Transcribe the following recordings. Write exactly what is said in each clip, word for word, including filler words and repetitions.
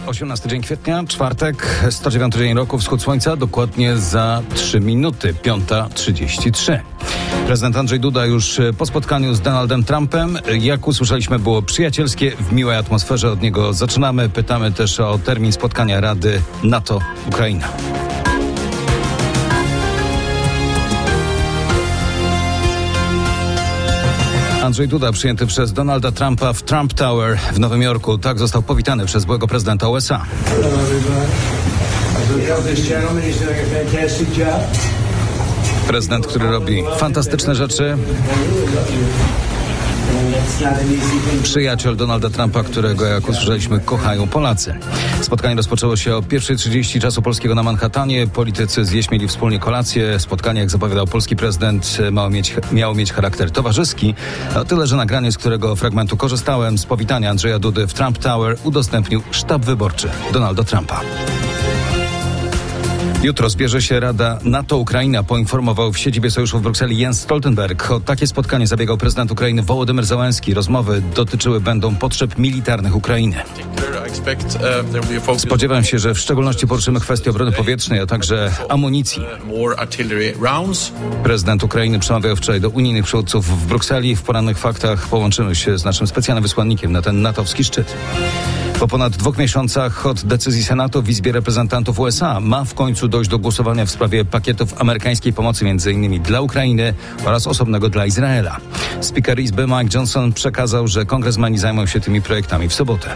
osiemnasty dzień kwietnia, czwartek, sto dziewiąty dzień roku, wschód słońca, dokładnie za trzy minuty, piąta trzydzieści trzy. Prezydent Andrzej Duda już po spotkaniu z Donaldem Trumpem, jak usłyszeliśmy, było przyjacielskie, w miłej atmosferze. Od niego zaczynamy. Pytamy też o termin spotkania Rady NATO-Ukraina. Andrzej Duda przyjęty przez Donalda Trumpa w Trump Tower w Nowym Jorku. Tak został powitany przez byłego prezydenta U S A. Prezydent, który robi fantastyczne rzeczy. Przyjaciel Donalda Trumpa, którego, jak usłyszeliśmy, kochają Polacy. Spotkanie rozpoczęło się o pierwsza trzydzieści czasu polskiego na Manhattanie. Politycy zjeść mieli wspólnie kolację. Spotkanie, jak zapowiadał polski prezydent, miało mieć, miało mieć charakter towarzyski. O tyle, że nagranie, z którego fragmentu korzystałem, z powitania Andrzeja Dudy w Trump Tower, udostępnił sztab wyborczy Donalda Trumpa. Jutro zbierze się Rada NATO-Ukraina, poinformował w siedzibie sojuszu w Brukseli Jens Stoltenberg. O takie spotkanie zabiegał prezydent Ukrainy Wołodymyr Zełenski. Rozmowy dotyczyły będą potrzeb militarnych Ukrainy. Spodziewam się, że w szczególności poruszymy kwestię obrony powietrznej, a także amunicji. Prezydent Ukrainy przemawiał wczoraj do unijnych przywódców w Brukseli. W porannych faktach połączymy się z naszym specjalnym wysłannikiem na ten natowski szczyt. Po ponad dwóch miesiącach od decyzji Senatu w Izbie Reprezentantów U S A ma w końcu dojść do głosowania w sprawie pakietów amerykańskiej pomocy między innymi dla Ukrainy oraz osobnego dla Izraela. Speaker Izby Mike Johnson przekazał, że kongresmeni zajmą się tymi projektami w sobotę.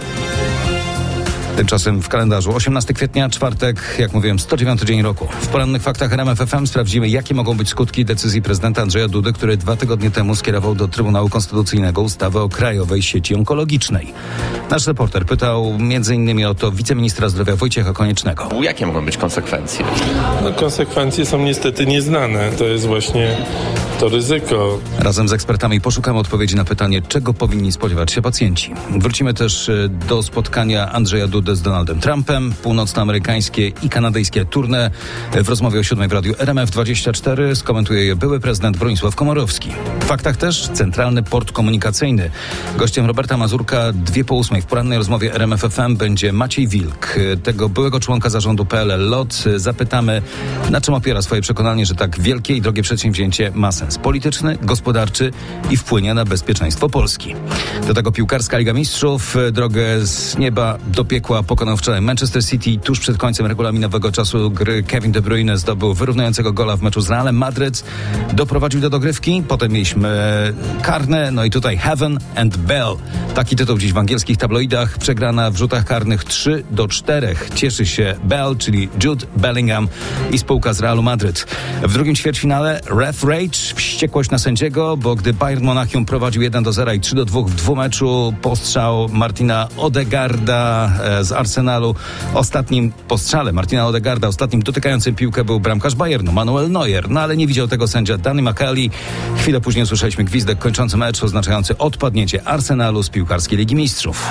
Tymczasem w kalendarzu osiemnastego kwietnia, czwartek, jak mówiłem, sto dziewiąty dzień roku. W porannych faktach R M F F M sprawdzimy, jakie mogą być skutki decyzji prezydenta Andrzeja Dudy, który dwa tygodnie temu skierował do Trybunału Konstytucyjnego ustawę o Krajowej Sieci Onkologicznej. Nasz reporter pytał między innymi o to wiceministra zdrowia Wojciecha Koniecznego. Jakie mogą być konsekwencje? No, konsekwencje są niestety nieznane. To jest właśnie to ryzyko. Razem z ekspertami poszukamy odpowiedzi na pytanie, czego powinni spodziewać się pacjenci. Wrócimy też do spotkania Andrzeja Dudy z Donaldem Trumpem, północnoamerykańskie i kanadyjskie tournée. W rozmowie o siódmej w radiu R M F dwadzieścia cztery skomentuje je były prezydent Bronisław Komorowski. W faktach też Centralny Port Komunikacyjny. Gościem Roberta Mazurka dwie po ósmej w porannej rozmowie R M F F M będzie Maciej Wilk, tego byłego członka zarządu P L L LOT. Zapytamy, na czym opiera swoje przekonanie, że tak wielkie i drogie przedsięwzięcie ma sens polityczny, gospodarczy i wpłynie na bezpieczeństwo Polski. Do tego piłkarska Liga Mistrzów. Drogę z nieba do piekła pokonał wczoraj Manchester City. Tuż przed końcem regulaminowego czasu gry Kevin De Bruyne zdobył wyrównującego gola w meczu z Realem Madryt. Doprowadził do dogrywki. Potem mieliśmy karne. No i tutaj Heaven and Bell. Taki tytuł dziś w angielskich tabloidach. Przegrana w rzutach karnych trzy do czterech. Cieszy się Bell, czyli Jude Bellingham i spółka z Realu Madryt. W drugim ćwierćfinale Ref Rage, wściekłość na sędziego, bo gdy Bayern Monachium prowadził jeden do zera i trzy do dwóch w dwumeczu, postrzał Martina Odegaarda z Arsenalu. Ostatnim postrzale Martina Odegaarda, ostatnim dotykającym piłkę był bramkarz Bayernu, Manuel Neuer. No ale nie widział tego sędzia Danny McKelly. Chwilę później usłyszeliśmy gwizdek kończący mecz, oznaczający odpadnięcie Arsenalu z piłkarskiej Ligi Mistrzów.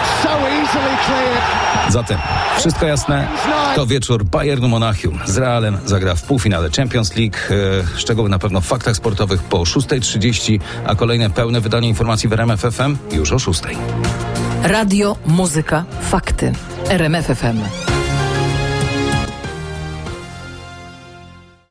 Zatem wszystko jasne. To wieczór Bayernu Monachium z Realem zagra w półfinale Champions League. Szczegóły na pewno w faktach sportowych po szósta trzydzieści, a kolejne pełne wydanie informacji w R M F F M już o szóstej. Radio, muzyka, fakty. R M F F M.